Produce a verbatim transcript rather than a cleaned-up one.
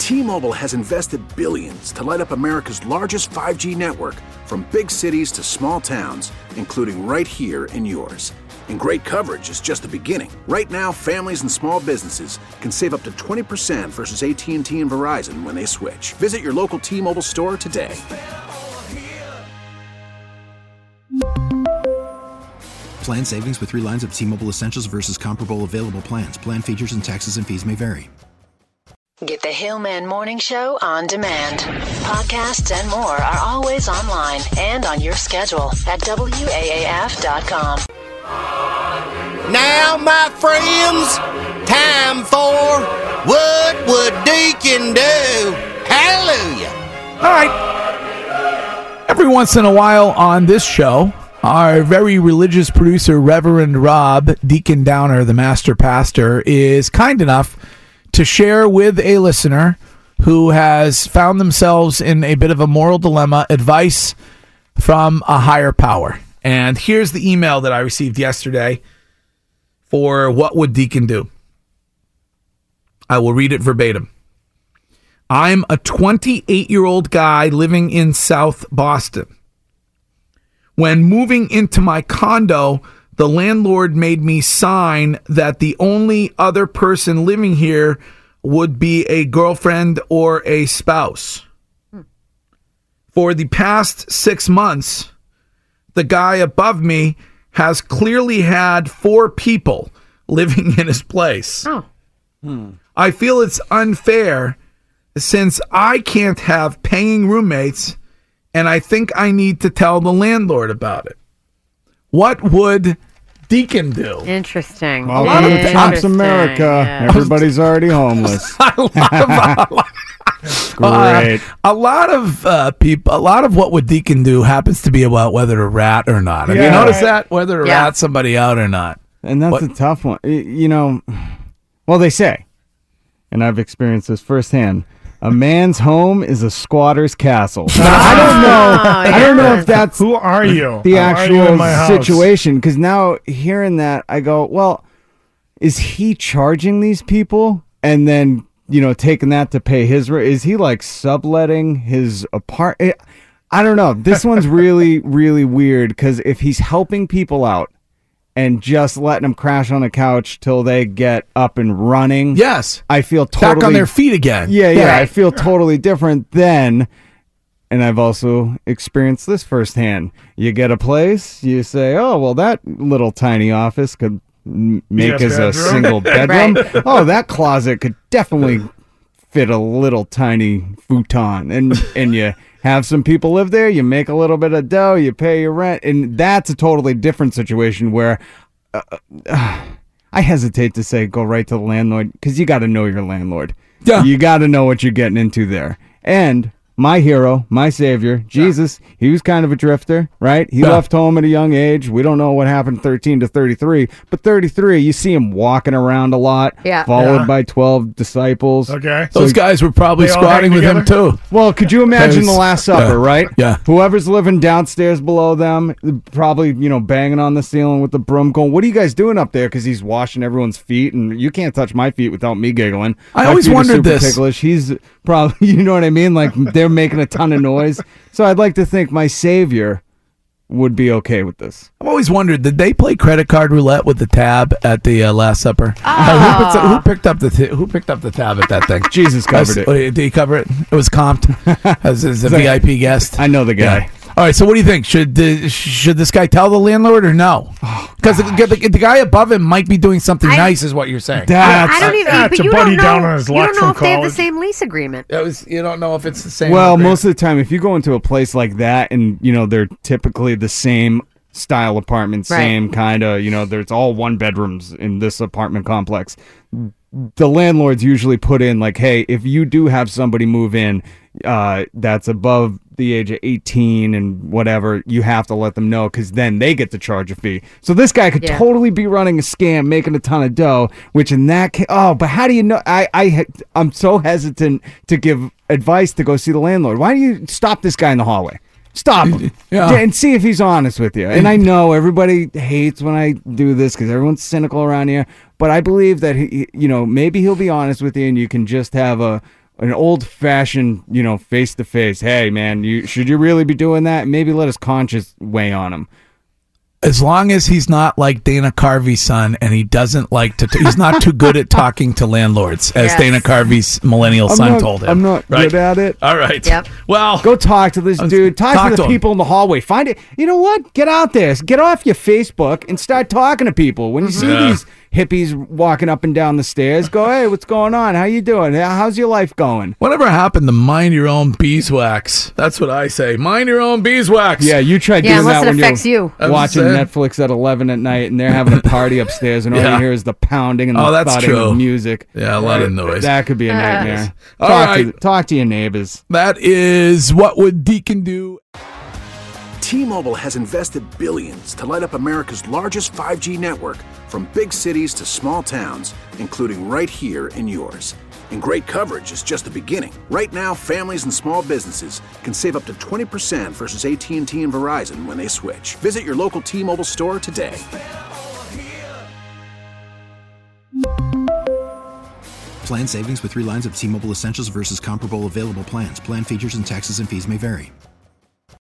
T-Mobile has invested billions to light up America's largest five G network, from big cities to small towns, including right here in yours. And great coverage is just the beginning. Right now, families and small businesses can save up to twenty percent versus A T and T and Verizon when they switch. Visit your local T-Mobile store today. Plan savings with three lines of T-Mobile Essentials versus comparable available plans. Plan features and taxes and fees may vary. Get the Hillman Morning Show on demand. Podcasts and more are always online and on your schedule at W A A F dot com. Now, my friends, time for What Would Deacon Do? Hallelujah. All right. Every once in a while on this show, our very religious producer, Reverend Rob Deacon Downer, the master pastor, is kind enough to share with a listener who has found themselves in a bit of a moral dilemma advice from a higher power. And here's the email that I received yesterday for What Would Deacon Do? I will read it verbatim. I'm a twenty-eight-year-old guy living in South Boston. When moving into my condo, the landlord made me sign that the only other person living here would be a girlfriend or a spouse. Hmm. For the past six months, the guy above me has clearly had four people living in his place. Oh. Hmm. I feel it's unfair since I can't have paying roommates, and I think I need to tell the landlord about it. What would Deacon do? Interesting. Welcome to Trump's America. Yeah. Everybody's already homeless. a lot of, a lot, Great. Uh, a lot of uh, people. A lot of what would Deacon do happens to be about whether to rat or not. Have Yeah. you noticed that? Whether to Yeah. rat somebody out or not. And that's What? a tough one. Y- You know, well, they say, and I've experienced this firsthand, a man's home is a squatter's castle. Now, I don't know. Oh, I don't know yeah. if that's Who are you? the How are you actual in my house? situation. Because now hearing that, I go, well, is he charging these people and then, you know, taking that to pay his rent? Is he like subletting his apartment? I don't know. This one's really, really weird because if he's helping people out and just letting them crash on the couch till they get up and running, Yes. I feel totally Back on their feet again. yeah, yeah. I Right. feel totally different then. And I've also experienced this firsthand. You get a place, you say, oh, well, that little tiny office could m- make Yes, as a bedroom. single bedroom. Oh, that closet could definitely fit a little tiny futon. And, and you have some people live there, you make a little bit of dough, you pay your rent. And that's a totally different situation where uh, uh, I hesitate to say go right to the landlord because you got to know your landlord. Yeah. You got to know what you're getting into there. And my hero, my savior, Jesus, he was kind of a drifter, right? He Yeah. left home at a young age. We don't know what happened thirteen to thirty-three, but thirty-three, you see him walking around a lot, Yeah. followed Yeah. by twelve disciples. Okay. Those guys were probably They all squatting hang with him together? too. Well, could you imagine Because- the Last Supper, yeah. right? Yeah. Whoever's living downstairs below them, probably, you know, banging on the ceiling with the broom going, what are you guys doing up there? Because he's washing everyone's feet, and you can't touch my feet without me giggling. I My always feet are wondered super this. ticklish. He's probably, you know what I mean? Like, they're making a ton of noise. So I'd like to think my savior would be okay with this. I've always wondered, did they play credit card roulette with the tab at the uh, Last Supper? Uh, who, picked up, who picked up the t- Who picked up the tab at that thing? Jesus covered it. Oh, did he cover it? It was comped as, as a V I P guest. I know the guy. All right, so what do you think? Should the, should this guy tell the landlord or no? Because the, the, the guy above him might be doing something I- nice, is what you're saying. That's, I don't even. Yeah, but it's a you buddy don't know. down on his you luck don't know from if they have the college. same lease agreement. It was, you don't know if it's the same. well, agreement. most of the time, if you go into a place like that and, you know, they're typically the same style apartment, Right. same kind of, you know, there's all one bedrooms in this apartment complex. The landlords usually put in like, hey, if you do have somebody move in uh, that's above the age of eighteen and whatever, you have to let them know because then they get to charge a fee. So this guy could Yeah. totally be running a scam, making a ton of dough, which in that case, oh, but how do you know? I, I, I'm so hesitant to give advice to go see the landlord. Why do you stop this guy in the hallway? Stop him Yeah. and see if he's honest with you. And I know everybody hates when I do this because everyone's cynical around here, but I believe that he, you know, maybe he'll be honest with you, and you can just have a an old fashioned, you know, face to face. Hey, man, you should you really be doing that? Maybe let his conscience weigh on him. As long as he's not like Dana Carvey's son, and he doesn't like to, t- he's not too good at talking to landlords, as Yes. Dana Carvey's millennial I'm son not, told him. I'm not right? good at it. All right. Yep. Well, Go talk to this dude. Talk, talk to to the him. people in the hallway. Find it. You know what? Get out there. Get off your Facebook and start talking to people. When you see Yeah. these hippies walking up and down the stairs, go, hey, what's going on? How you doing? How's your life going? whatever happened to mind your own beeswax? That's what I say. Mind your own beeswax. Yeah, you tried Yeah, doing unless that it when affects you're you. I'm watching saying. Netflix at eleven at night and they're having a party upstairs and all Yeah. you hear is the pounding and Oh, the that's thudding true. of music. Yeah, a lot of noise. That could be a nightmare. All talk, right. to, talk to your neighbors. That is What Would Deacon Do? T-Mobile has invested billions to light up America's largest five G network, from big cities to small towns, including right here in yours. And great coverage is just the beginning. Right now, families and small businesses can save up to twenty percent versus A T and T and Verizon when they switch. Visit your local T-Mobile store today. Plan savings with three lines of T-Mobile Essentials versus comparable available plans. Plan features and taxes and fees may vary.